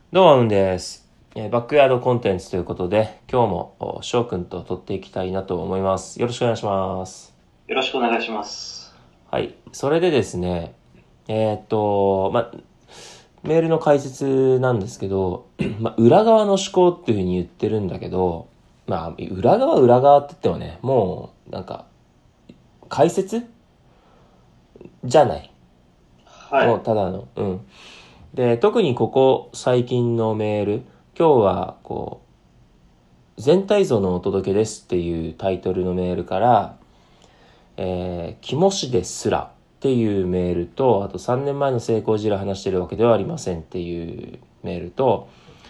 どうも、うんです。バックヤードコンテンツということで、今日も翔くんと撮っていきたいなと思います。よろしくお願いします。 よろしくお願いします。 はい。それでですね、メールの解説なんですけど、裏側の思考っていうふうに言ってるんだけど、裏側って言ってもね、もう、解説じゃない。もう、 はい。 ただの。で、特にここ最近のメール、今日は、全体像のお届けですっていうタイトルのメールから、キモシですらっていうメールと、あと3年前の成功事例を話してるわけではありませんっていうメールと、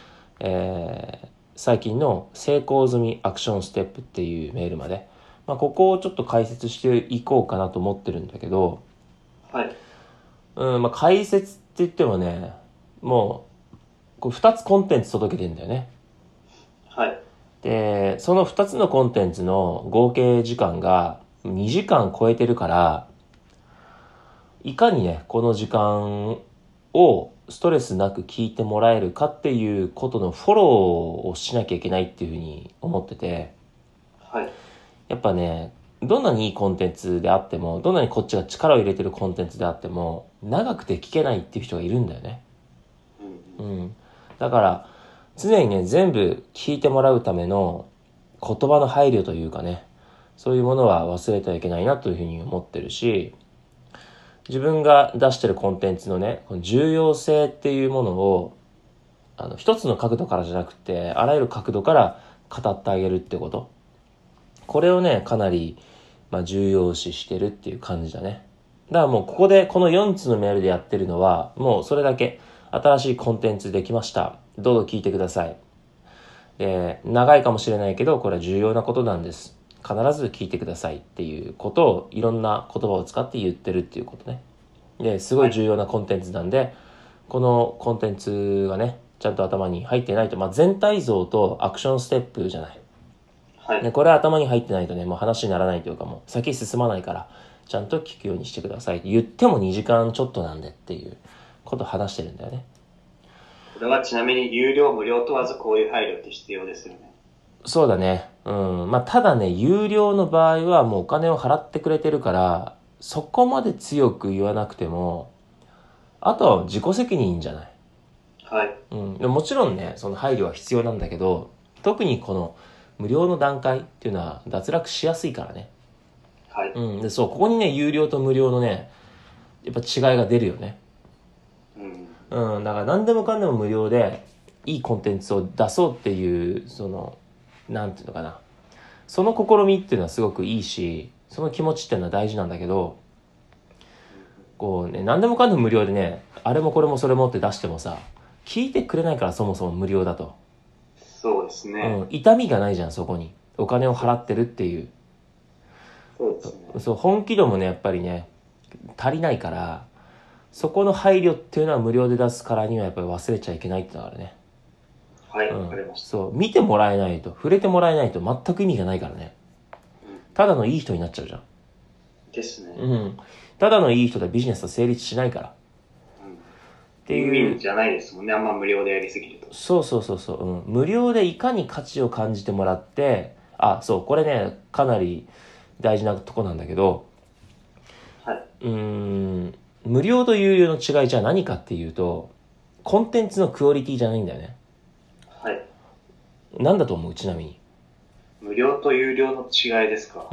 最近の成功済みアクションステップっていうメールまで、ここをちょっと解説していこうかなと思ってるんだけど、 はい。 解説って言ってもね、もう、2つコンテンツ届けてんだよね。 はい。 で、その2つのコンテンツの合計時間が2時間超えてるから、いかにね、この時間をストレスなく聞いてもらえるかっていうことのフォローをしなきゃいけないっていうふうに思ってて、 はい。 やっぱね、どんなにいいコンテンツであっても、どんなにこっちが力を入れてるコンテンツであっても、長くて聞けないっていう人がいるんだよね。 うんうん。 うん。だから、常にね、全部聞いてもらうための言葉の配慮というかね、そういうものは忘れてはいけないなというふうに思ってるし、自分が出してるコンテンツのね、この重要性っていうものを、一つの角度からじゃなくて、あらゆる角度から語ってあげるってこと。これをね、かなり、重要視してるっていう感じだね。だからもうここでこの4つのメールでやってるのは、もうそれだけ新しいコンテンツできました。どうぞ聞いてください。長いかもしれないけど、これは重要なことなんです。必ず聞いてくださいっていうことをいろんな言葉を使って言ってるっていうことね。で、すごいはい。 重要なコンテンツなんで、このコンテンツがね、ちゃんと頭に入ってないと、全体像とアクションステップじゃない。で、 はい。 これは頭に入ってないとね、もう話にならないというかもう先進まないから、ちゃんと聞くようにしてください。言っても2時間ちょっとなんでっていうことを話してるんだよね。 これはちなみに有料無料問わずこういう配慮って必要ですよね。 そうだね。ただね、有料の場合はもうお金を払ってくれてるから、そこまで強く言わなくても、あとは自己責任じゃない。 はい。 でもちろんね、その配慮は必要なんだけど、特にこの無料の段階っていうのは脱落しやすいからね。 はい。 で、そう、ここにね、有料と無料のね、やっぱ違いが出るよね。 うん。 だから何でもかんでも無料で、いいコンテンツを出そうっていう、なんていうのかな。その試みっていうのはすごくいいし、その気持ちっていうのは大事なんだけど、こうね、何でもかんでも無料でね、あれもこれもそれもって出してもさ、聞いてくれないからそもそも無料だと。 そうですね。 痛みがないじゃん、そこに。お金を払ってるっていう。 そうですね。 そう、本気度もね、やっぱりね、足りないから、そこの配慮っていうのは無料で出すからにはやっぱり忘れちゃいけないってだからね。 はい。わかりました。 そう、見てもらえないと、触れてもらえないと全く意味がないからね。 うん。 ただのいい人になっちゃうじゃん。 ですね。 ただのいい人でビジネスは成立しないから。っうん。 てウィンウいう、 ィンじゃないですもんね。あんま無料でやりすぎると。 そうそうそうそう、無料でいかに価値を感じてもらって、そう、これね、かなり大事なとこなんだけど、 はい。 うーん、無料と有料の違いじゃ何かっていうと、コンテンツのクオリティじゃないんだよね。 はい。 なんだと思うちなみに。 無料と有料の違いですか。 うん。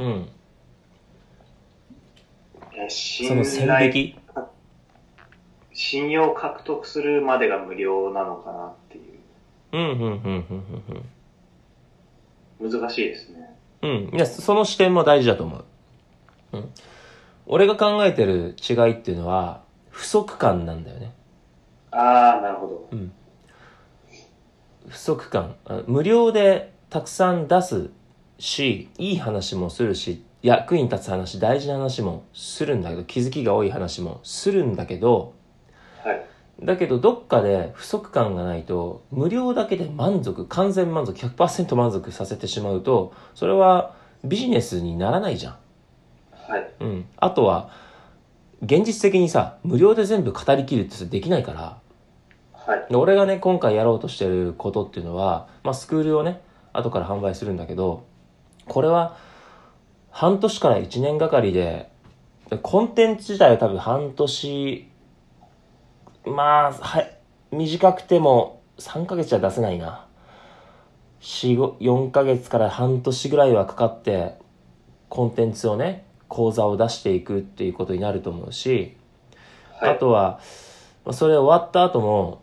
その信頼、 線引き。 信用獲得するまでが無料なのかなっていう。 うん、うん、うん、うん、 難しいですね。 うん。うん。いや、その視点も大事だと思う。うん。俺が考えてる違いっていうのは、不足感なんだよね。 ああ、なるほど。 うん。不足感。無料でたくさん出すし、いい話もするし、役に立つ話、大事な話もするんだけど、気づきが多い話もするんだけど、 はい。 だけどどっかで不足感がないと、無料だけで満足、完全満足、100%満足させてしまうと、それはビジネスにならないじゃん。 はい。 あとは、現実的にさ、無料で全部語りきるってできないから、 はい。 で、俺がね、今回やろうとしてることっていうのは、スクールをね、後から販売するんだけど、これは半年から1年がかりで、コンテンツ自体は多分半年、短くても3ヶ月じゃ出せないな。4ヶ月から半年ぐらいはかかって、コンテンツをね、講座を出していくっていうことになると思うし、 はい。 あとは、それ終わった後も、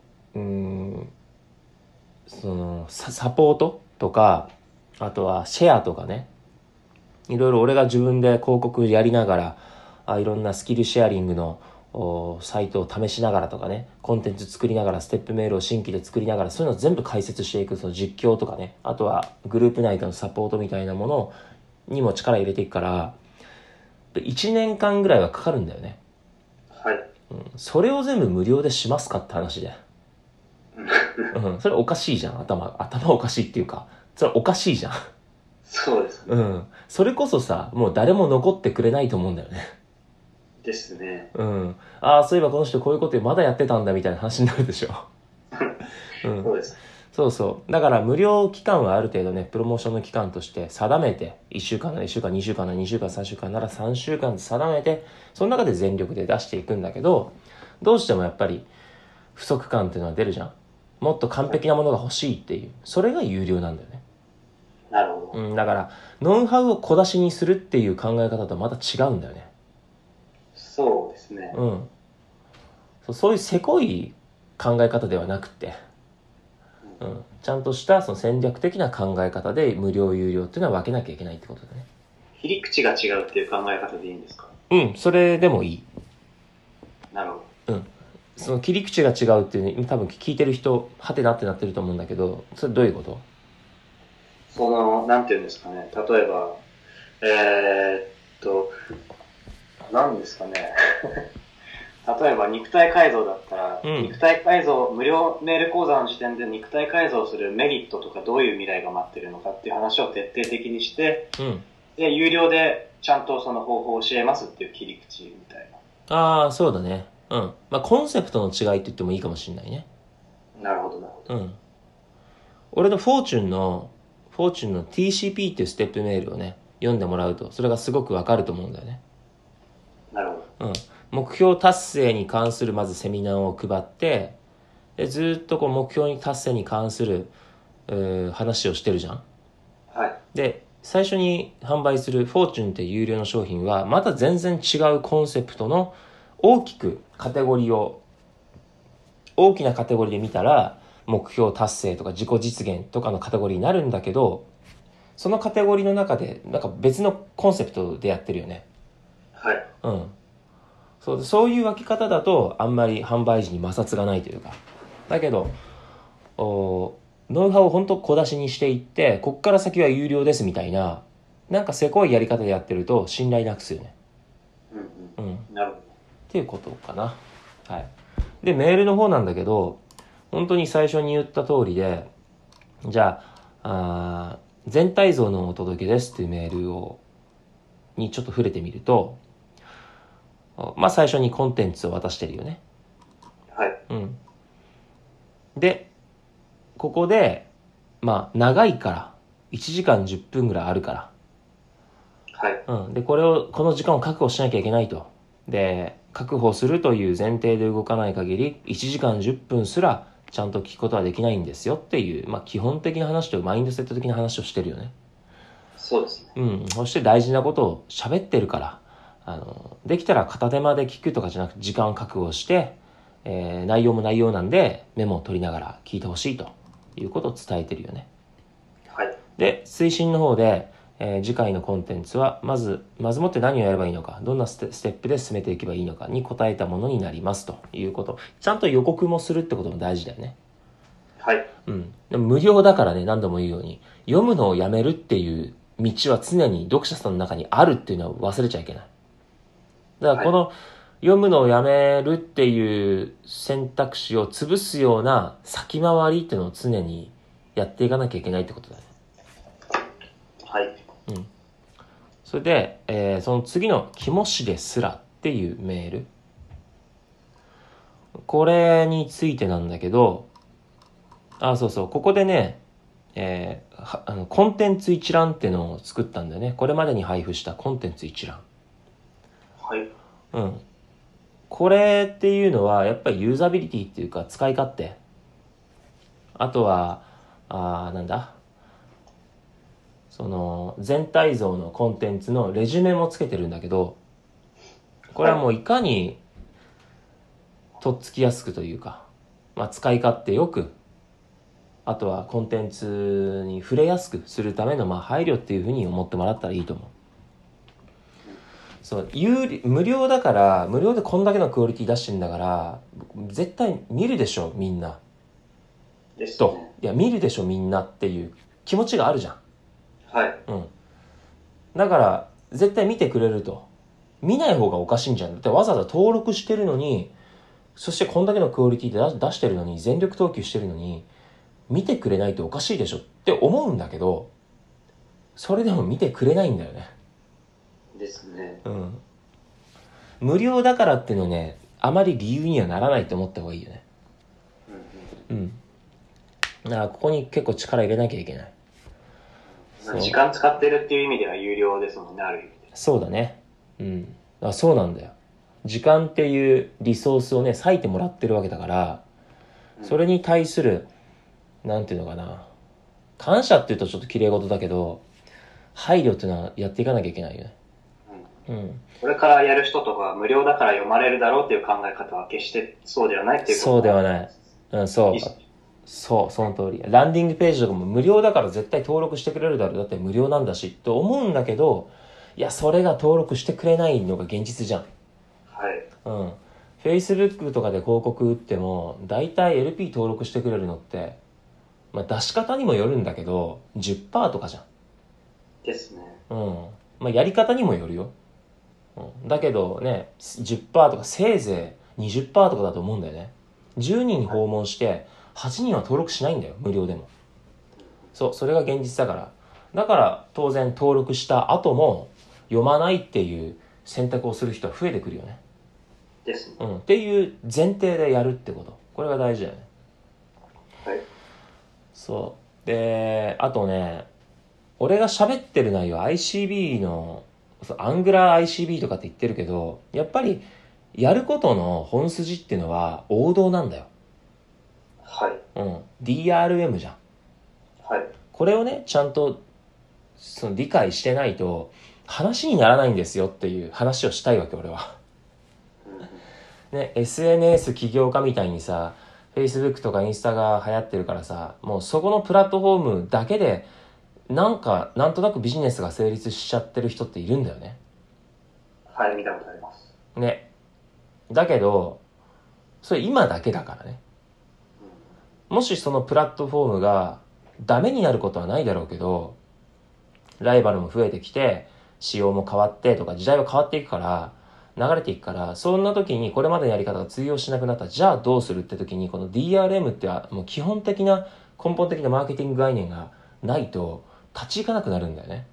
サポートとか、あとはシェアとかね、いろいろ俺が自分で広告やりながら、いろんなスキルシェアリングのサイトを試しながらとかね、コンテンツ作りながら、ステップメールを新規で作りながら、そういうのを全部解説していく、その実況とかね、あとはグループ内でのサポートみたいなものにも力入れていくから、1年間ぐらいはかかるんだよね。 はい。 それを全部無料でしますかって話で。それおかしいじゃん、頭おかしいっていうか、それおかしいじゃん。 そうですね。 それこそさ、もう誰も残ってくれないと思うんだよね。 ですね。 ああ、そういえばこの人こういうことまだやってたんだみたいな話になるでしょ。 そうです。 そうそう。だから無料期間はある程度ね、プロモーションの期間として定めて、1週間なら1週間、2週間なら2週間、3週間なら3週間定めて、その中で全力で出していくんだけど、どうしてもやっぱり不足感っていうのは出るじゃん。もっと完璧なものが欲しいっていう。それが有料なんだよね。 なるほど。 だから、ノウハウを小出しにするっていう考え方とはまた違うんだよね。 そうですね。 そういうせこい考え方ではなくて、ちゃんとしたその戦略的な考え方で無料有料っていうのは分けなきゃいけないってことだね。 切り口が違うっていう考え方でいいんですか？ それでもいい。 なるほど。 その切り口が違うっていうね、多分聞いてる人、はてなってなってると思うんだけど、それどういうこと？ なんていうんですかね。例えば、何ですかね。例えば肉体改造だったら、肉体改造、無料メール講座の時点で肉体改造するメリットとかどういう未来が待ってるのかっていう話を徹底的にして、で、有料でちゃんとその方法を教えますっていう切り口みたいな。 ああ、そうだね。コンセプトの違いって言ってもいいかもしれないね。 なるほど、なるほど。 俺のフォーチュンの TCP っていうステップメールをね、読んでもらうと、それがすごくわかると思うんだよね。 なるほど。 目標達成に関するまずセミナーを配って、でずっとこう目標達成に関する話をしてるじゃん。 はい。 で、最初に販売するフォーチュンっていう有料の商品は、また全然違うコンセプトの大きなカテゴリーで見たら、目標達成とか自己実現とかのカテゴリーになるんだけど、そのカテゴリーの中でなんか別のコンセプトでやってるよね。 はい。 そういう分け方だとあんまり販売時に摩擦がないというか。だけど、ノウハウを本当小出しにしていって、こっから先は有料ですみたいな、なんかせこいやり方でやってると信頼なくすよね。 なるほど。 っていうことかな。はい。で、メールの方なんだけど、本当に最初に言った通りで、じゃあ、全体像のお届けですっていうメールにちょっと触れてみると、最初にコンテンツを渡してるよね。 はい。 で、ここで、長いから、1時間10分ぐらいあるから。 はい。 で、この時間を確保しなきゃいけないと。で、確保するという前提で動かない限り、1時間10分すらちゃんと聞くことはできないんですよっていう、基本的な話とマインドセット的な話をしてるよね。 そうですね。 そして大事なことを喋ってるから、できたら片手間で聞くとかじゃなくて時間を確保して、内容も内容なんでメモを取りながら聞いてほしいということを伝えてるよね。 はい。 で、推進の方で、次回のコンテンツはまずもって何をやればいいのか、どんなステップで進めていけばいいのかに答えたものになりますということ。ちゃんと予告もするってことも大事だよね。 はい。 でも無料だからね、何度も言うように、読むのをやめるっていう道は常に読者さんの中にあるっていうのは忘れちゃいけない。だからこの、読むのをやめるっていう選択肢を潰すような先回りっていうのを常にやっていかなきゃいけないってことだね。 はい。 それで、その次の肝しですらっていうメール。 これについてなんだけど、そうそう、ここでね、コンテンツ一覧ってのを作ったんだよね。これまでに配布したコンテンツ一覧。 はい。 うん。これっていうのは、やっぱりユーザビリティっていうか、使い勝手。あとは、なんだ。その、全体像のコンテンツのレジュメもつけてるんだけど、これはもういかに、とっつきやすくというか、使い勝手よく、あとはコンテンツに触れやすくするための配慮っていうふうに思ってもらったらいいと思う。そう、無料だから、無料でこんだけのクオリティ出してんだから、絶対見るでしょ、みんな。 ですね。 いや、見るでしょ、みんなっていう気持ちがあるじゃん。 はい。 うん。だから、絶対見てくれると。見ない方がおかしいんじゃん。だってわざわざ登録してるのに、そしてこんだけのクオリティで出してるのに、全力投球してるのに、見てくれないとおかしいでしょって思うんだけど、それでも見てくれないんだよね。 ですね。 うん。無料だからっていうのね、あまり理由にはならないと思った方がいいよね。だからここに結構力入れなきゃいけない。 時間使ってるっていう意味では有料ですもんね、ある意味で。 そうだね。そうなんだよ。時間っていうリソースをね、割いてもらってるわけだから、それに対する、なんていうのかな。感謝っていうとちょっと綺麗事だけど、配慮っていうのはやっていかなきゃいけないよね。 これからやる人とか無料だから読まれるだろうっていう考え方は決してそうではないっていうこと。 そうではない。そう、その通り。ランディングページとかも無料だから絶対登録してくれるだろう。だって無料なんだし、と思うんだけど、いや、それが登録してくれないのが現実じゃん。 はい。 Facebook とかで広告打っても、だいたい LP 登録してくれるのって、出し方にもよるんだけど、10% とかじゃん。 ですね。 やり方にもよるよ。だけどね、10% とかせいぜい20%とかだと思うんだよね。10人訪問して8人は登録しないんだよ、無料でも。そう、それが現実だから。だから当然登録した後も読まないっていう選択をする人は増えてくるよね。 ですね。 っていう前提でやるってこと。これが大事だよね。 はい。 そう。で、あとね、俺が喋ってる内容 ICB の、アングラー ICB とかって言ってるけど、やっぱりやることの本筋っていうのは王道なんだよ。 はい。 DRM じゃん。 はい。 これをね、ちゃんと理解してないと話にならないんですよっていう話をしたいわけ、俺は。ね、SNS 起業家みたいにさ、Facebook とかインスタが流行ってるからさ、もうそこのプラットフォームだけでなんとなくビジネスが成立しちゃってる人っているんだよね。 はい、見たことあります。 ね。だけど、それ今だけだからね。もしそのプラットフォームがダメになることはないだろうけど、ライバルも増えてきて、仕様も変わってとか時代は変わっていくから、流れていくから、そんな時にこれまでのやり方が通用しなくなったら、じゃあどうするって時に、この DRM ってもう基本的な根本的なマーケティング概念がないと立ち行かなくなるんだよね。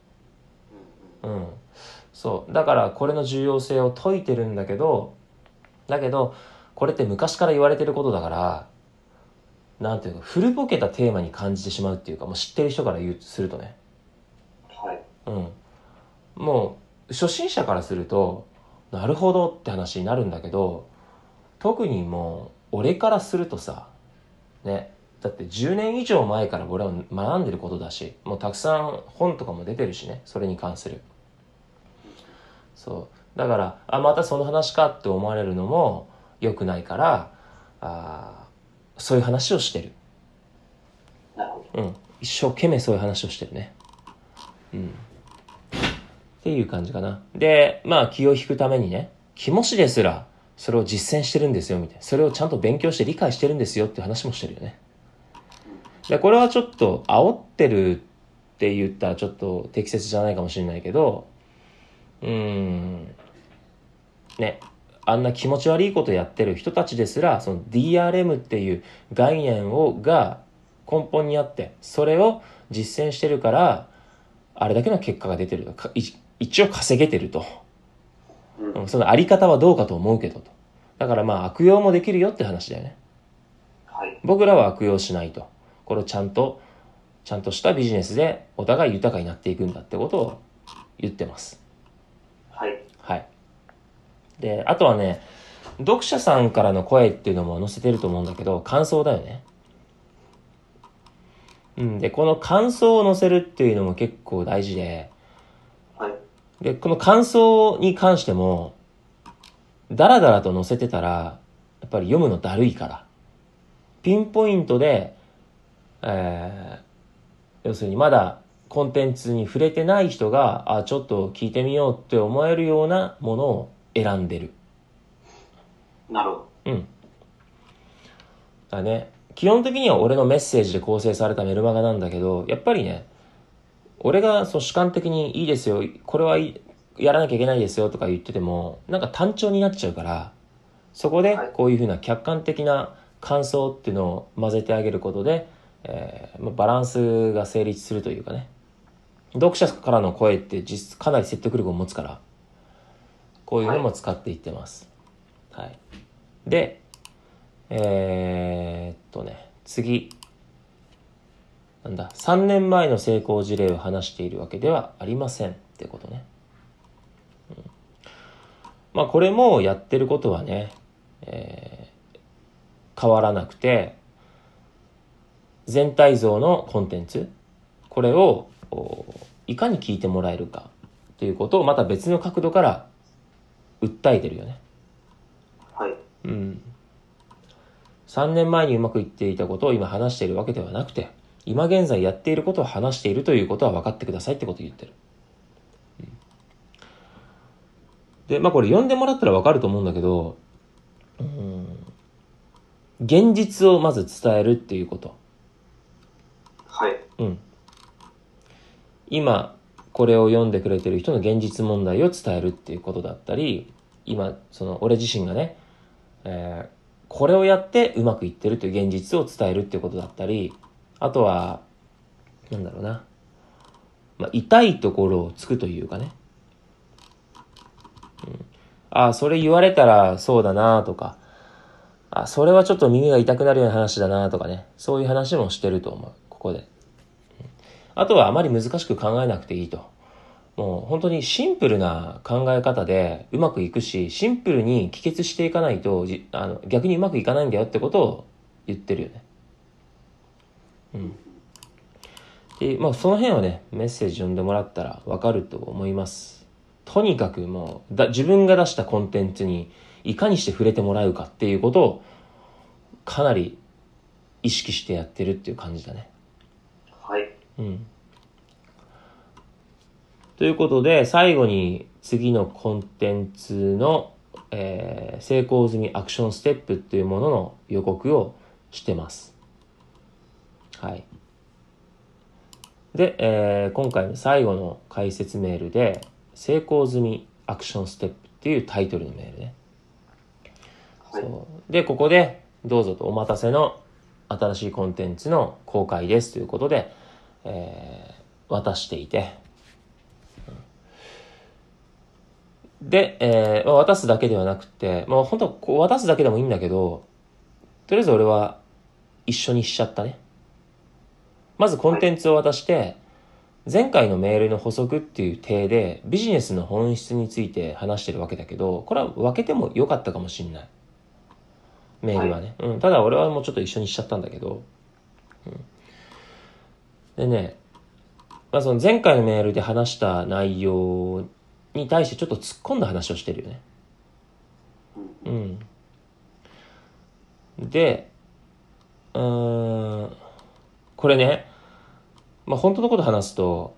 そう。だからこれの重要性を説いてるんだけど、これって昔から言われてることだから、なんていうか、古ぼけたテーマに感じてしまうっていうか、もう知ってる人からするとね。 はい。 もう、初心者からすると、なるほどって話になるんだけど、特にもう、俺からするとさ、ね、だって10年以上前から俺は学んでることだし、もうたくさん本とかも出てるしね、それに関する。そう。だから、またその話かって思われるのも良くないから、そういう話をしてる。 なるほど。 一生懸命そういう話をしてるね。っていう感じかな。で、気を引くためにね、気持ちですら、それを実践してるんですよ、みたいな。それをちゃんと勉強して理解してるんですよっていう話もしてるよね。で、これはちょっと、煽ってるって言ったらちょっと適切じゃないかもしれないけど、ね、あんな気持ち悪いことやってる人たちですら、その DRM っていう概念が根本にあって、それを実践してるから、あれだけの結果が出てると。一応稼げてると。そのあり方はどうかと思うけどと。 だからまあ悪用もできるよって話だよね。 はい。 僕らは悪用しないと。これをちゃんとしたビジネスでお互い豊かになっていくんだってことを言ってます。 はい。 はい。で、あとはね、読者さんからの声っていうのも載せてると思うんだけど、感想だよね。で、この感想を載せるっていうのも結構大事で、 はい。 で、この感想に関しても、だらだらと載せてたら、やっぱり読むのだるいから、ピンポイントで、要するにまだコンテンツに触れてない人が、ちょっと聞いてみようって思えるようなものを選んでる。 なるほど。 だね。基本的には俺のメッセージで構成されたメルマガなんだけど、やっぱりね、俺が主観的にいいですよ、これはやらなきゃいけないですよとか言ってても、なんか単調になっちゃうから、そこでこういうふうな客観的な感想っていうのを混ぜてあげることで、バランスが成立するというかね。読者からの声ってかなり説得力を持つから、こういうのも使っていってます。はい。で、次。3年前の成功事例を話しているわけではありませんってことね。まあこれもやってることはね、変わらなくて、全体像のコンテンツ、これをいかに聞いてもらえるかということをまた別の角度から訴えてるよね。 はい。 3年前にうまくいっていたことを今話しているわけではなくて、今現在やっていることを話しているということは分かってくださいってことを言ってる。で、まあこれ読んでもらったら分かると思うんだけど、現実をまず伝えるっていうこと。 はい。 今、これを読んでくれてる人の現実問題を伝えるっていうことだったり、今、俺自身がね、これをやってうまくいってるという現実を伝えるっていうことだったり、あとは、痛いところをつくというかね。それ言われたらそうだなとか、それはちょっと耳が痛くなるような話だなとかね。そういう話もしてると思う。ここで。あとはあまり難しく考えなくていいと。もう本当にシンプルな考え方でうまくいくし、シンプルに帰結していかないと、逆にうまくいかないんだよってことを言ってるよね。で、まあその辺はね、メッセージ読んでもらったらわかると思います。とにかくもう、自分が出したコンテンツにいかにして触れてもらうかっていうことをかなり意識してやってるっていう感じだね。 はい。 ということで、最後に次のコンテンツの、成功済みアクションステップっていうものの予告をしてます。はい。で、今回の最後の解説メールで、成功済みアクションステップっていうタイトルのメールね。 はい、 で、ここで、どうぞとお待たせの新しいコンテンツの公開ですということで、渡していて、で、渡すだけではなくて、本当こう渡すだけでもいいんだけど、とりあえず俺は一緒にしちゃったね。まずコンテンツを渡して、前回のメールの補足っていう体でビジネスの本質について話してるわけだけど、これは分けてもよかったかもしれない。メールはね。ただ俺はもうちょっと一緒にしちゃったんだけど。でね、その前回のメールで話した内容に対してちょっと突っ込んだ話をしてるよね。で、これね、本当のこと話すと、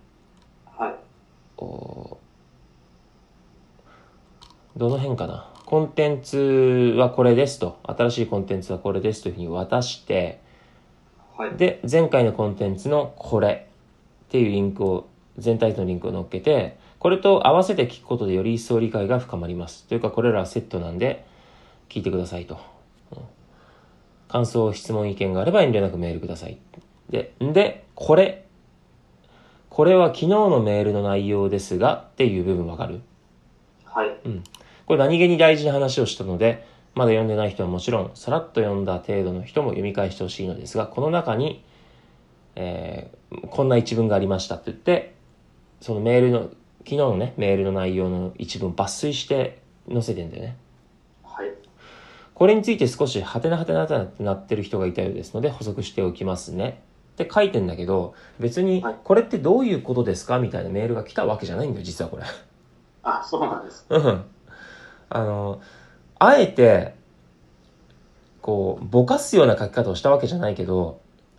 どの辺かな。コンテンツはこれですと。新しいコンテンツはこれですというふうに渡して、で、前回のコンテンツのこれっていうリンクを、全体のリンクを載っけて、これと合わせて聞くことでより一層理解が深まります。というか、これらはセットなんで、聞いてくださいと。感想、質問、意見があれば遠慮なくメールください。で、これは昨日のメールの内容ですがっていう部分わかる？ はい。 これ何気に大事な話をしたので、 まだ読んでない人はもちろん、さらっと読んだ程度の人も読み返してほしいのですが、この中に、こんな一文がありましたって言って、そのメールの、昨日のね、メールの内容の一文抜粋して載せてんだよね。 はい。 これについて少しハテナハテナってなってる人がいたようですので補足しておきますね。って書いてんだけど、別にこれってどういうことですかみたいなメールが来たわけじゃないんだよ、実はこれ。 あ、そうなんです。 うん。あえて、こう、ぼかすような書き方をしたわけじゃないけど、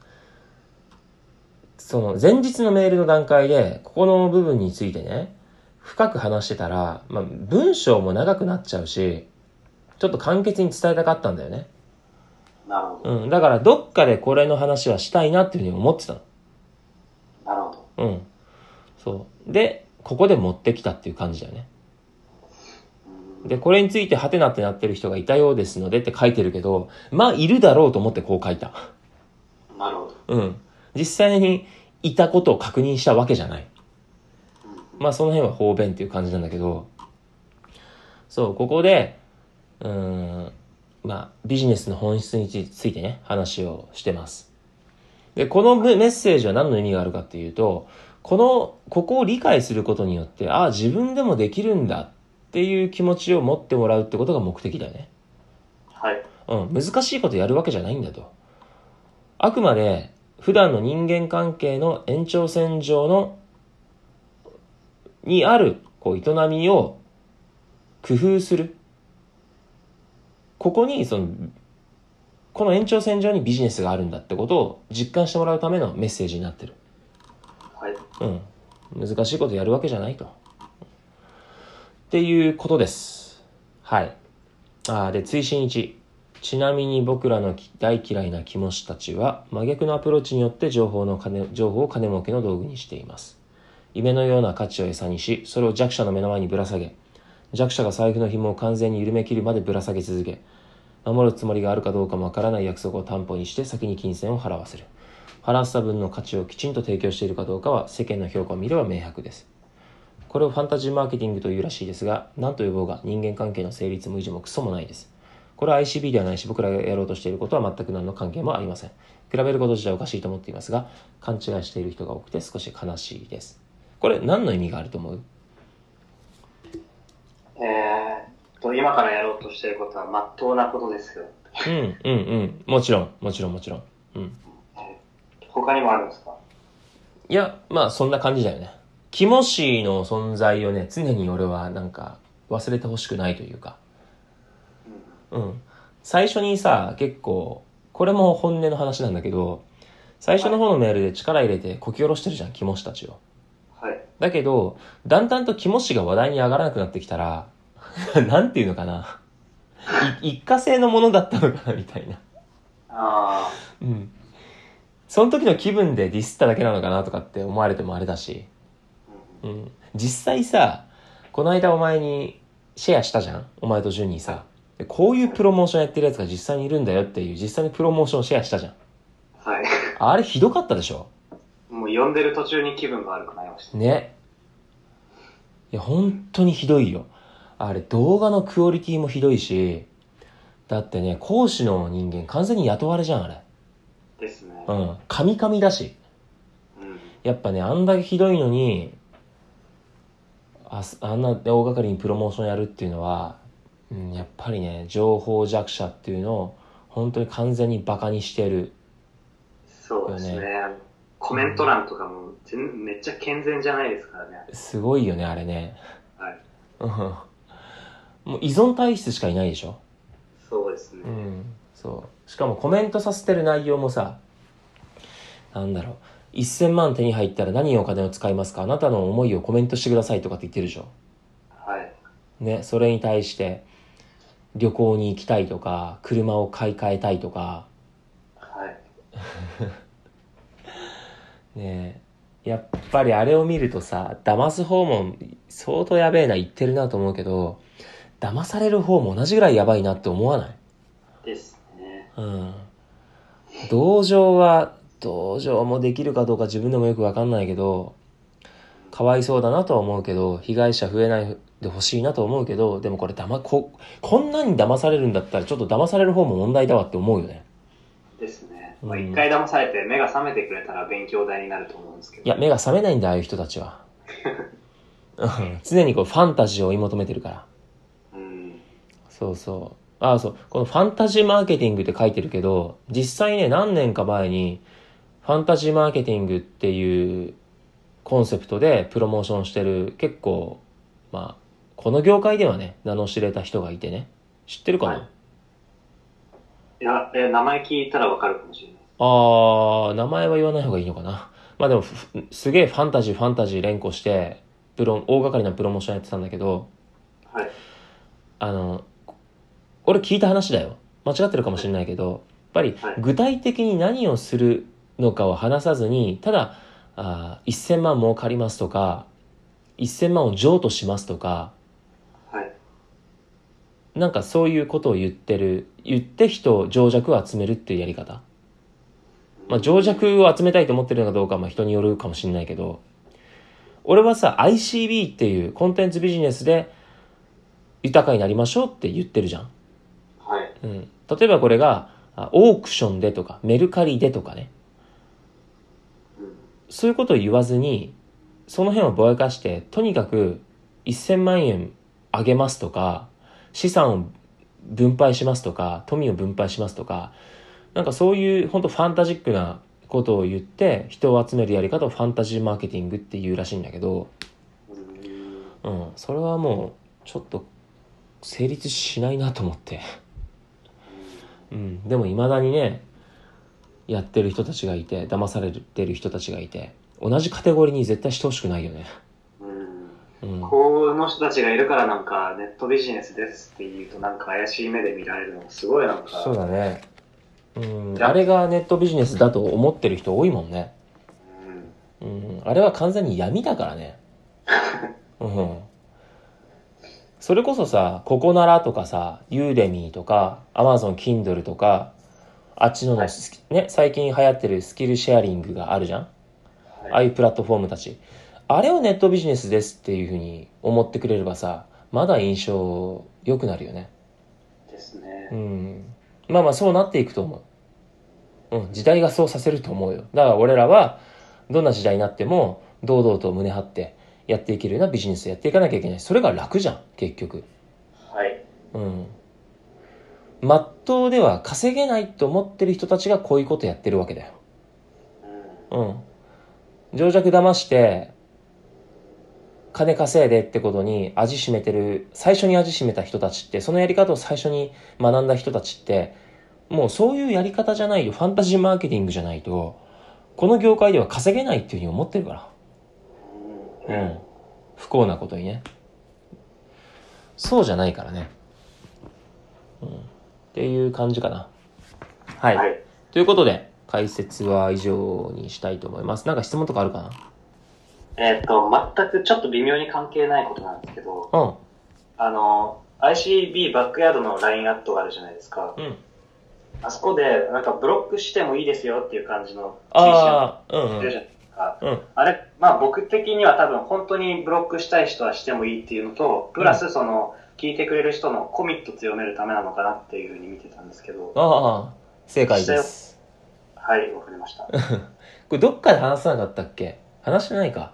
その前日のメールの段階で、ここの部分についてね、深く話してたら、まあ、文章も長くなっちゃうし、ちょっと簡潔に伝えたかったんだよね。 なるほど。 うん。だから、どっかでこれの話はしたいなっていうふうに思ってたの。 なるほど。 うん。そう。で、ここで持ってきたっていう感じだよね。で、これについてハテナってなってる人がいたようですのでって書いてるけど、まあ、いるだろうと思ってこう書いた。 なるほど。 うん。実際にいたことを確認したわけじゃない。まあ、その辺は方便っていう感じなんだけど、そう、ここで、まあ、ビジネスの本質についてね、話をしてます。で、このメッセージは何の意味があるかっていうと、ここを理解することによって、ああ、自分でもできるんだっていう気持ちを持ってもらうってことが目的だよね。 はい。 難しいことやるわけじゃないんだと。あくまで、普段の人間関係の延長線上にある、営みを工夫する。ここに、この延長線上にビジネスがあるんだってことを実感してもらうためのメッセージになってる。 はい。 難しいことやるわけじゃないと。っていうことです。はい。で、追伸1。ちなみに僕らの大嫌いなキモシたちは真逆のアプローチによって情報を金儲けの道具にしています。夢のような価値を餌にし、それを弱者の目の前にぶら下げ、弱者が財布の紐を完全に緩め切るまでぶら下げ続け、守るつもりがあるかどうかもわからない約束を担保にして先に金銭を払わせる。払った分の価値をきちんと提供しているかどうかは世間の評価を見れば明白です。これをファンタジーマーケティングというらしいですが、何と呼ぼうが人間関係の成立も維持もクソもないです。これは ICB ではないし、僕らがやろうとしていることは全く何の関係もありません。比べること自体おかしいと思っていますが、勘違いしている人が多くて少し悲しいです。これ何の意味があると思う？ 今からやろうとしていることは真っ当なことですよ。 もちろん。 他にもあるんですか？ いや、まあそんな感じだよね。キモシーの存在をね、常に俺はなんか忘れてほしくないというか。最初にさ、結構、これも本音の話なんだけど、最初の方のメールで力入れてこき下ろしてるじゃん、キモシたちを。 はい。 だけど、だんだんとキモシが話題に上がらなくなってきたら、なんていうのかな。一過性のものだったのかな、みたいな。その時の気分でディスっただけなのかなとかって思われてもあれだし。実際さ、この間お前にシェアしたじゃん、お前とジュンにさ。こういうプロモーションやってるやつが実際にいるんだよっていう実際にプロモーションをシェアしたじゃん。 はい。 あれひどかったでしょ？ もう読んでる途中に気分が悪くなりました。 ね。いや、本当にひどいよ。あれ動画のクオリティもひどいし、だってね、講師の人間完全に雇われじゃん、あれ。 ですね。 カミカミだし。やっぱね、あんだけひどいのに、あんな大掛かりにプロモーションやるっていうのは、やっぱりね、情報弱者っていうのを本当に完全にバカにしてる。 そうですね。コメント欄とかもめっちゃ健全じゃないですからね。 すごいよね、あれね。 はい。 もう依存体質しかいないでしょ。 そうですね。 そう。しかもコメントさせてる内容もさ、なんだろう。1000万手に入ったら何にお金を使いますか？あなたの思いをコメントしてくださいとかって言ってるでしょ。 はい。 ね、それに対して、旅行に行きたいとか、車を買い替えたいとか。 はい。 ねえ、やっぱりあれを見るとさ、騙す方も相当やべえな言ってるなと思うけど、騙される方も同じぐらいやばいなって思わない？ ですね。 同情もできるかどうか自分でもよくわかんないけど、 かわいそうだなとは思うけど、被害者増えないでほしいなと思うけど、でもこれこんなに騙されるんだったらちょっと騙される方も問題だわって思うよね。 ですね。まあ、一回騙されて目が覚めてくれたら勉強代になると思うんですけど。 いや、目が覚めないんだ、ああいう人たちは。常にこうファンタジーを追い求めてるから。そうそう。そう。このファンタジーマーケティングって書いてるけど、実際ね、何年か前に、ファンタジーマーケティングっていうコンセプトでプロモーションしてる結構、まあ、この業界ではね、名の知れた人がいてね。知ってるかな？ いや、名前聞いたらわかるかもしれない。 名前は言わない方がいいのかな。まあでも、すげえファンタジー連呼して、大掛かりなプロモーションやってたんだけど、 はい。 俺聞いた話だよ。間違ってるかもしれないけど、やっぱり具体的に何をするのかを話さずに、ただ、1000万儲かりますとか、1000万を譲渡しますとか、 はい。 なんかそういうことを言って人を情弱を集めるっていうやり方。まあ情弱を集めたいと思ってるのかどうかはまあ人によるかもしれないけど、俺はさ、ICB っていうコンテンツビジネスで豊かになりましょうって言ってるじゃん。 はい。 例えばこれがオークションでとかメルカリでとかね、そういうことを言わずにその辺をぼやかして、とにかく1000万円あげますとか、資産を分配しますとか、富を分配しますとか、なんかそういう本当ファンタジックなことを言って人を集めるやり方をファンタジーマーケティングっていうらしいんだけど、それはもうちょっと成立しないなと思ってでも未だにね、やってる人たちがいて、騙されてる人たちがいて、同じカテゴリーに絶対してほしくないよね。 この人たちがいるからなんかネットビジネスですって言うとなんか怪しい目で見られるのすごいなんか。 そうだね。あれがネットビジネスだと思ってる人多いもんね。あれは完全に闇だからね。それこそさ、ココナラとかさ、ユーデミーとか、アマゾン Kindle とか、あっちの、ね、最近流行ってるスキルシェアリングがあるじゃん、ああいうプラットフォームたち。あれをネットビジネスですっていうふうに思ってくれればさ、まだ印象良くなるよね。 ですね。 まあまあそうなっていくと思う。時代がそうさせると思うよ。だから俺らは、どんな時代になっても、堂々と胸張ってやっていけるようなビジネスやっていかなきゃいけない。それが楽じゃん、結局。 はい。 まっとうでは稼げないと思ってる人たちがこういうことやってるわけだよ。情弱騙して、金稼いでってことに味しめてる、最初に味しめた人たちって、そのやり方を最初に学んだ人たちって、もうそういうやり方じゃないよ、ファンタジーマーケティングじゃないと、この業界では稼げないっていうふうに思ってるから。不幸なことにね。そうじゃないからね。っていう感じかな。はい。ということで、解説は以上にしたいと思います。なんか質問とかあるかな？ 全くちょっと微妙に関係ないことなんですけど、ICB バックヤードの LINE アットがあるじゃないですか。あそこで、なんかブロックしてもいいですよっていう感じの推進してるじゃないですか。あれ、まあ僕的には多分本当にブロックしたい人はしてもいいっていうのと、プラスその、聞いてくれる人のコミット強めるためなのかなっていうふうに見てたんですけど。 正解です。 はい、わかりました。これどっかで話さなかったっけ？話してないか？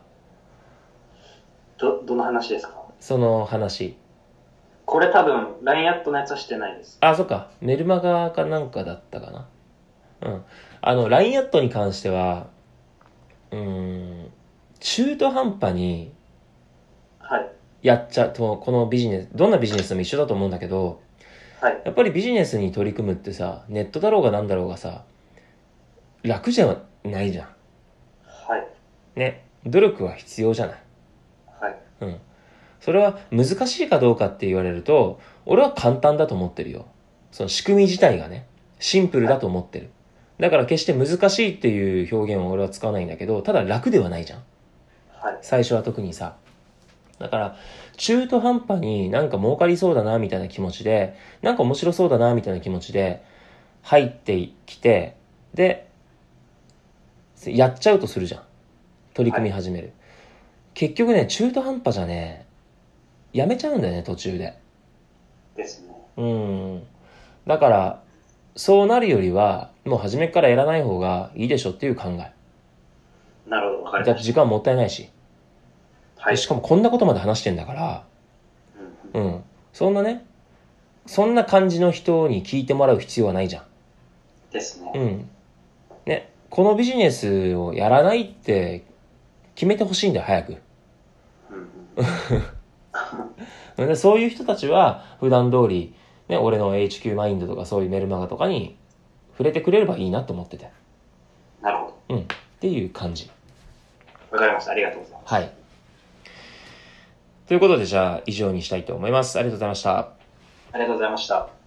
どの話ですか？ その話。 これ多分 LINE アットのやつはしてないです。 そっか。メルマガかなんかだったかな。LINE アットに関しては、中途半端に、やっちゃうと、このビジネス、どんなビジネスでも一緒だと思うんだけど、やっぱりビジネスに取り組むってさ、ネットだろうがなんだろうがさ、楽じゃないじゃん。ね。努力は必要じゃない。それは難しいかどうかって言われると、俺は簡単だと思ってるよ。その仕組み自体がね、シンプルだと思ってる。だから決して難しいっていう表現を俺は使わないんだけど、ただ楽ではないじゃん。最初は特にさ。だから、中途半端になんか儲かりそうだなみたいな気持ちで、なんか面白そうだなみたいな気持ちで入ってきて、で、やっちゃうとするじゃん。取り組み始める。 結局ね、中途半端じゃね、やめちゃうんだよね、途中で。 ですね。 だから、そうなるよりは、もう初めからやらない方がいいでしょっていう考え。 なるほど、わかりだました。 って時間もったいないし。 はい。 しかもこんなことまで話してんだから、 うんうん、 そんなね、そんな感じの人に聞いてもらう必要はないじゃん。 ですね。 ね、このビジネスをやらないって決めてほしいんだよ、早く。でそういう人たちは、普段通り、ね、俺の HQ マインドとかそういうメルマガとかに触れてくれればいいなと思ってて。 なるほど。 っていう感じ。 わかりました。ありがとうございます。 はい。ということで、じゃあ、以上にしたいと思います。ありがとうございました。 ありがとうございました。